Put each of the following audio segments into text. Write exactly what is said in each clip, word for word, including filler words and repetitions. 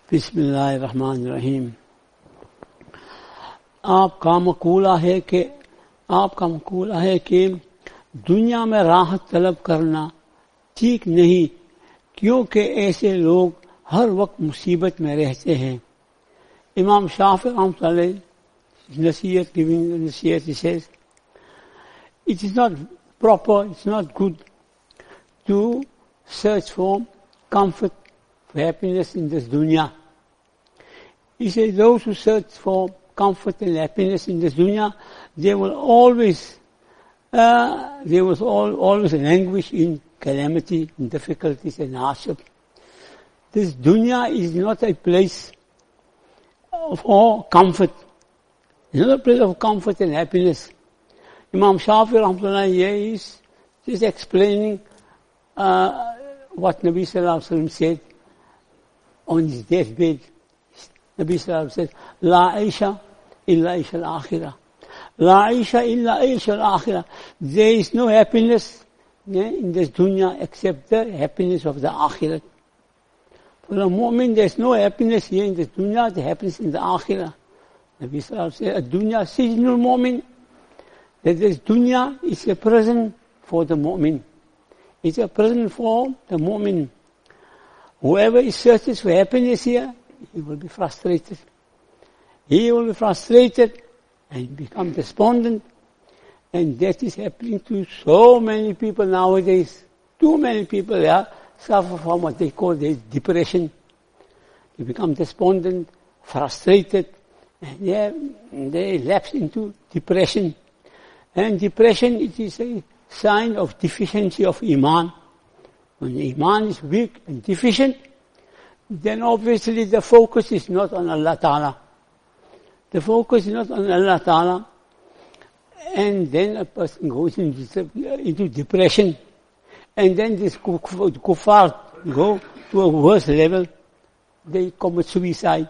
बिस्मिल्लाहिर्रहमानिर्रहीम। आपका मकूला है कि आपका मकूला है कि दुनिया में राहत तलब करना ठीक नहीं, क्योंकि ऐसे लोग हर वक्त मुसीबत में रहते हैं। इमाम शाफी रहमतुल्लाह अलैह नसीहत giving नसीहत he says, it is not proper, it's not good to search for comfort, for happiness in this dunya. He says those who search for comfort and happiness in this dunya, they will always, uh, they will all, always languish in calamity, in difficulties and hardship. This dunya is not a place of all comfort. It's not a place of comfort and happiness. Imam Shafi rahmatullah here is just explaining uh, what Nabi sallallahu alaihi wasallam said on his deathbed. Nabi sallallahu alaihi wasallam said, La aisha illa aisha al-akhirah. La aisha illa aisha al-akhirah. There is no happiness yeah, in this dunya except the happiness of the akhirah. For the mu'min, there is no happiness here in this dunya, the happiness in the akhirah. Nabi sallallahu alaihi wasallam said, Ad-dunya sijnul mu'min. That this dunya is a prison for the mu'min. It's a prison for the mu'min. Whoever searches for happiness here, he will be frustrated. He will be frustrated and become despondent. And that is happening to so many people nowadays. Too many people yeah, suffer from what they call the depression. They become despondent, frustrated, and yeah, they lapse into depression. And depression, it is a sign of deficiency of iman. When the iman is weak and deficient, then obviously the focus is not on Allah Ta'ala. The focus is not on Allah Ta'ala. And then a person goes into, into depression. And then this kuffar go to a worse level. They commit suicide.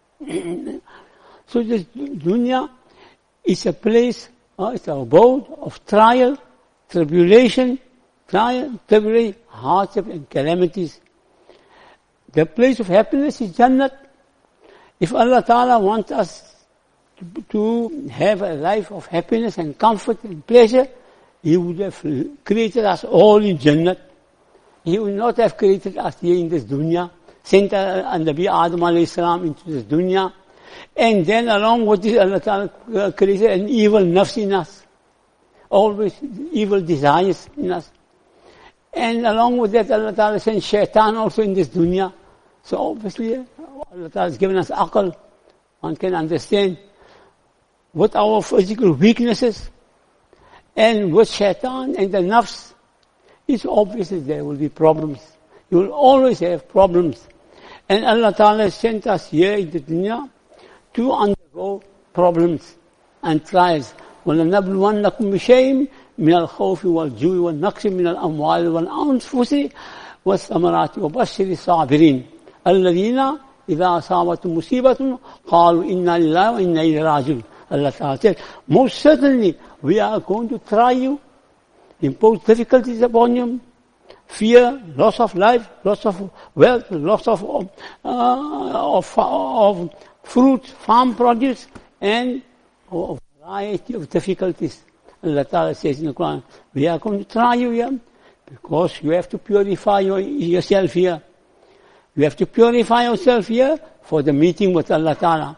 So this dunya is a place, uh, it's an abode of trial, tribulation, trial, tribulation, hardship and calamities. The place of happiness is Jannat. If Allah Ta'ala wants us to, to have a life of happiness and comfort and pleasure, He would have created us all in Jannat. He would not have created us here in this dunya, sent uh, Nabi Adam alayhi salam into this dunya, and then along with this Allah Ta'ala created an evil nafs in us, always evil desires in us. And along with that Allah Ta'ala sent shaitan also in this dunya. So obviously Allah Ta'ala has given us aql. One can understand what our physical weaknesses and with shaitan and the nafs, it's obvious that there will be problems. You will always have problems. And Allah Ta'ala sent us here in the dunya to undergo problems and trials. وَلَنَبْلُوَنَّكُمْ بِشَيْءٍ مِنَ الْخَوْفِ وَالْجُوعِ وَالنَّقْصِ مِنَ الْأَمْوَالِ وَالْأَنفُسِ وَالثَّمَرَاتِ وَبَشِّرِ الصَّابِرِينَ الَّذِينَ إِذَا أَصَابَتْهُمْ مُصِيبَةٌ قَالُوا إِنَّا لِلَّهِ وَإِنَّا إِلَيْهِ راجعون. Allah Ta'ala said, most certainly we are going to try you, impose difficulties upon you, fear, loss of life, loss of wealth, loss of, uh, of, of fruit, farm produce, and a variety of difficulties. Allah Ta'ala says in the Quran, we are going to try you here, because you have to purify your, yourself here. You have to purify yourself here for the meeting with Allah Ta'ala.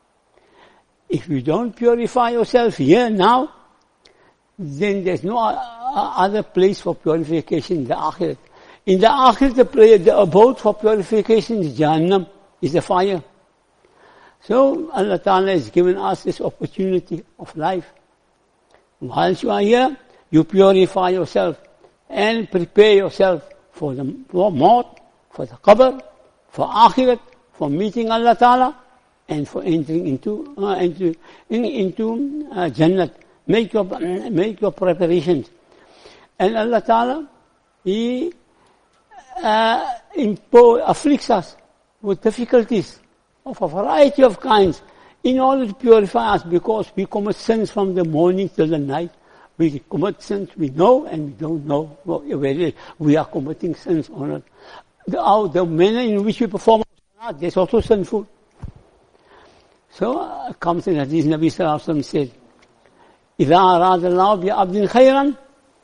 If you don't purify yourself here now, then there's no other place for purification in the Akhirat. In the Akhirat, the, the abode for purification is Jahannam, is the fire. So Allah Ta'ala has given us this opportunity of life. Whilst you are here, you purify yourself and prepare yourself for the for maut, for the qabr, for Akhirat, for meeting Allah Ta'ala, and for entering into uh, into in, into uh, Jannat. Make your make your preparations. And Allah Ta'ala, He uh, impose, afflicts us with difficulties of a variety of kinds in order to purify us, because we commit sins from the morning till the night. We commit sins we know and we don't know whether we are committing sins or not. The, our, the manner in which we perform that's also sinful. So, uh, comes in Hadith, Nabi Sallallahu Alaihi Wasallam said, إِذَا أَرَادَ اللَّهُ بِعَبْدٍ خَيْرًا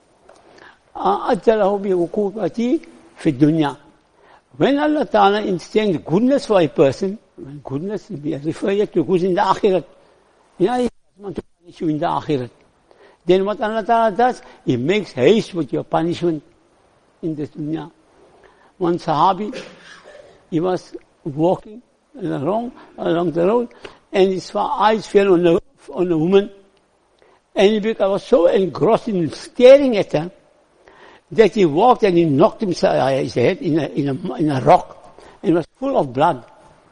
أَجَّلَهُ بِعُقُوبَتِهِ فِي الدُّنْيَا. When Allah Ta'ala intends goodness for a person, when goodness we refer to goodness in the akhirat, you know, He doesn't want to punish you in the akhirat. Then what Allah Ta'ala does, He makes haste with your punishment in this dunya. One Sahabi, he was walking along, along the road, and his eyes fell on a, on a woman, and he was so engrossed in staring at her, that he walked and he knocked himself, his head in a, in a, in a rock, and it was full of blood.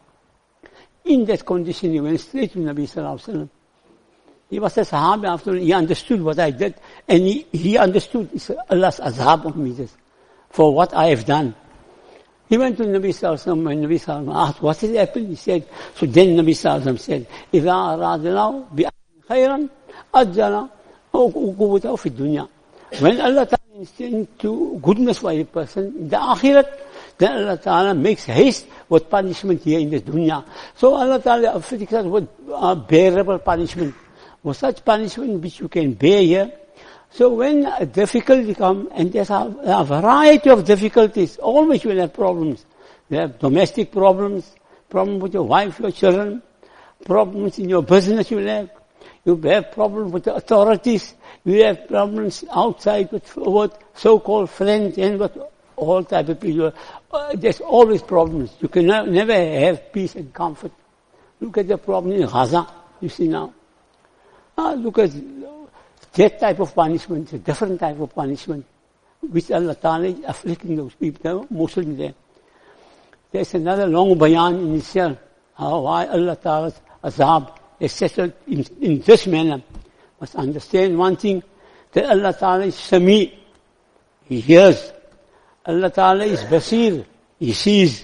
In that condition, he went straight to Nabi Sallallahu Alaihi Wasallam. He was a Sahabi after all, he understood what I did, and he, he understood it's Allah's azab on me this, for what I have done. He went to Nabi Sallallahu Alaihi Wasallam, and Nabi Sallallahu Alaihi Wasallam asked, what has happened? He said, so then Nabi Sallallahu Alaihi Wasallam said, إِذَا أَرَادَ اللَّهُ بِأَمْرٍ خَيْرًا أَجَّلَ عُقُوبَتَهُ فِي الدُّنْيَا. When Allah Ta'ala intends to goodness for a person in the akhirat, then Allah Ta'ala makes haste with punishment here in the dunya. So Allah Ta'ala afflicts us with uh, bearable punishment, with such punishment which you can bear here. So when a difficulty comes, and there's a, a variety of difficulties, always you will have problems. You have domestic problems, problems with your wife, your children, problems in your business you will have. You have problems with the authorities. You have problems outside with, with so-called friends and with all type of people. Uh, there's always problems. You can never, never have peace and comfort. Look at the problem in Gaza, you see now. Uh, look at that type of punishment, a different type of punishment, which Allah Ta'ala is afflicting those people, the Muslims there. There's another long bayan in itself, how why Allah Ta'ala's azab is settled in, in this manner. Must understand one thing, that Allah Ta'ala is Sami, He hears. Allah Ta'ala is Basir, He sees.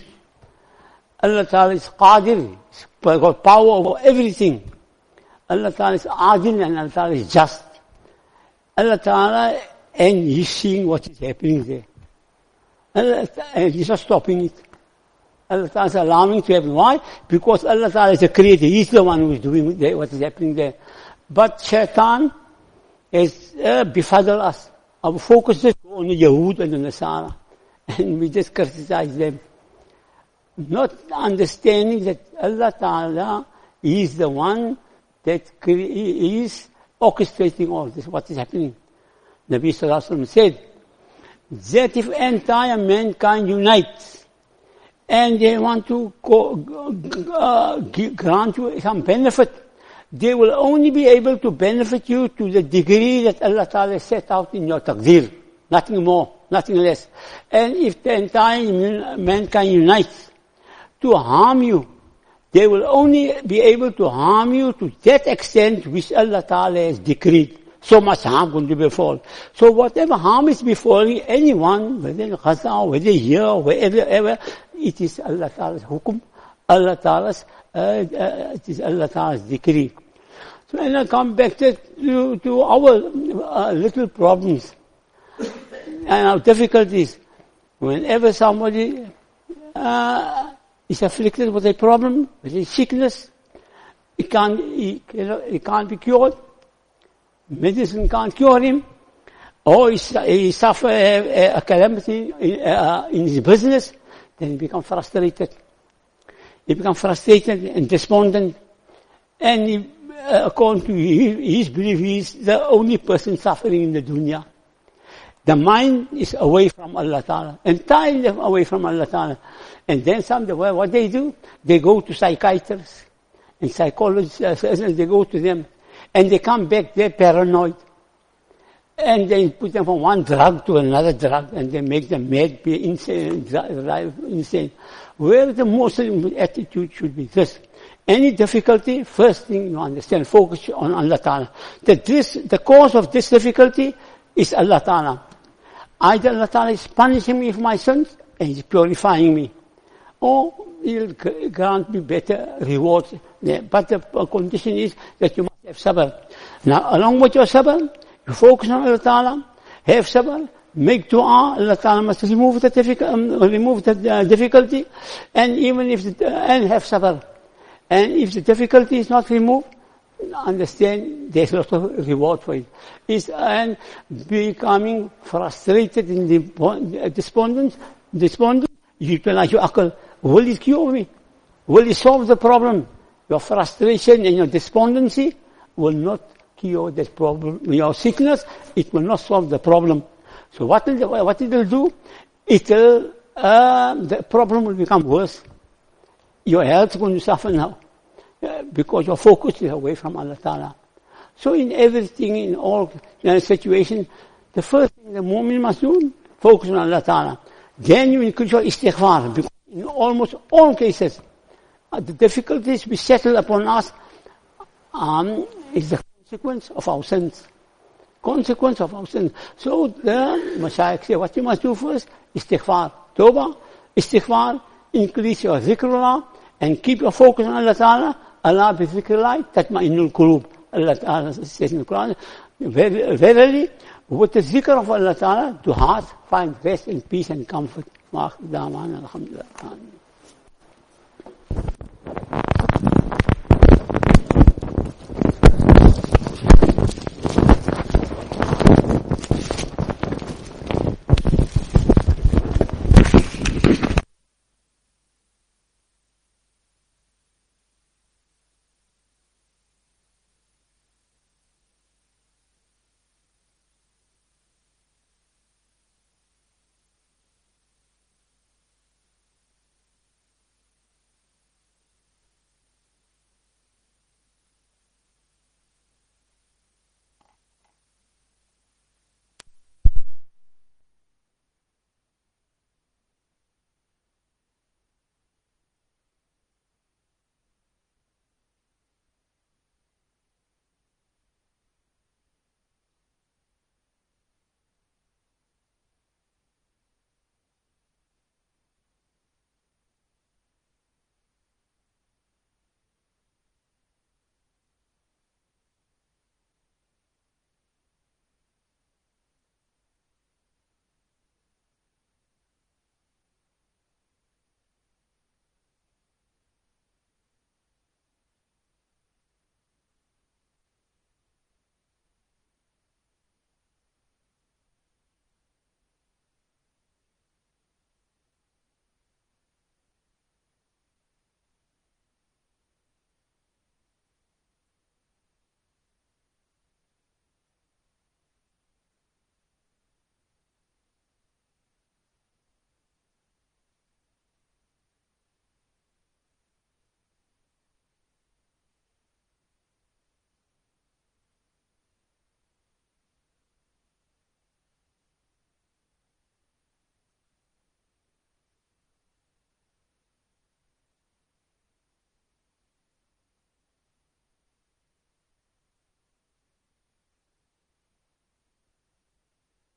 Allah Ta'ala is Qadir, He's got power over everything. Allah Ta'ala is Adil and Allah Ta'ala is just. Allah Ta'ala, and He's seeing what is happening there. Allah, and He's not stopping it. Allah Ta'ala is allowing it to happen. Why? Because Allah Ta'ala is the creator. He's the one who is doing what is happening there. But Shaitan has uh, befuddled us. Our focus is on the Yahud and the Nasara. And we just criticize them. Not understanding that Allah Ta'ala is the one that is orchestrating all this, what is happening. Nabi Sallallahu Alaihi Wasallam said, that if entire mankind unites, and they want to go, uh, grant you some benefit, they will only be able to benefit you to the degree that Allah Ta'ala set out in your taqdeer. Nothing more, nothing less. And if the entire mankind unites to harm you, they will only be able to harm you to that extent which Allah Ta'ala has decreed. So much harm going to befall. So whatever harm is befalling anyone, whether in Gaza or whether here or wherever, ever, it is Allah Ta'ala's hukum, Allah Ta'ala's, uh, uh, it is Allah Ta'ala's decree. So when I come back to, to, to our uh, little problems and our difficulties, whenever somebody uh, is afflicted with a problem, with a sickness, it can't, it, it can't be cured. Medicine can't cure him. Or he, he suffers a, a calamity in, uh, in his business, then he becomes frustrated. He becomes frustrated and despondent. And he, uh, according to his, his belief, he is the only person suffering in the dunya. The mind is away from Allah Ta'ala, entirely away from Allah Ta'ala. And then some, what they do, they go to psychiatrists and psychologists, they go to them, and they come back, they're paranoid. And they put them from one drug to another drug, and they make them mad, be insane, insane. Where the Muslim attitude should be this. Any difficulty, first thing you understand, focus on Allah Ta'ala. That this, the cause of this difficulty is Allah Ta'ala. Either Allah Ta'ala is punishing me for my sins, and He's purifying me. Or He'll grant me better rewards. But the condition is that you must have sabr. Now, along with your sabr, you focus on Allah Ta'ala, have sabr, make dua, Allah Ta'ala must remove the, difficult, um, remove the uh, difficulty, and even if, the, uh, and have sabr. And if the difficulty is not removed, understand there's a lot of reward for it. It's, and becoming frustrated and despondent, despondent, you tell like your akal, will it cure me? Will it solve the problem? Your frustration and your despondency will not cure that problem. Your sickness, it will not solve the problem. So what will, what it will do? It will, uh, the problem will become worse. Your health is going to suffer now. Uh, because your focus is away from Allah Ta'ala. So in everything, in all uh, situations, the first thing the mu'min must do, focus on Allah Ta'ala. Then you increase your istighfar. Because in almost all cases, uh, the difficulties we settle upon us um, is the consequence of our sins. Consequence of our sins. So the Mashaykh say, what you must do first? Istighfar. Tawbah, istighfar, increase your zikrullah, and keep your focus on Allah Ta'ala. Allah bi zikrillah tatma'innul qulub. Allah Ta'ala says in the Quran, verily, with the zikr of Allah Ta'ala, do hearts find rest and peace and comfort. Alhamdulillah.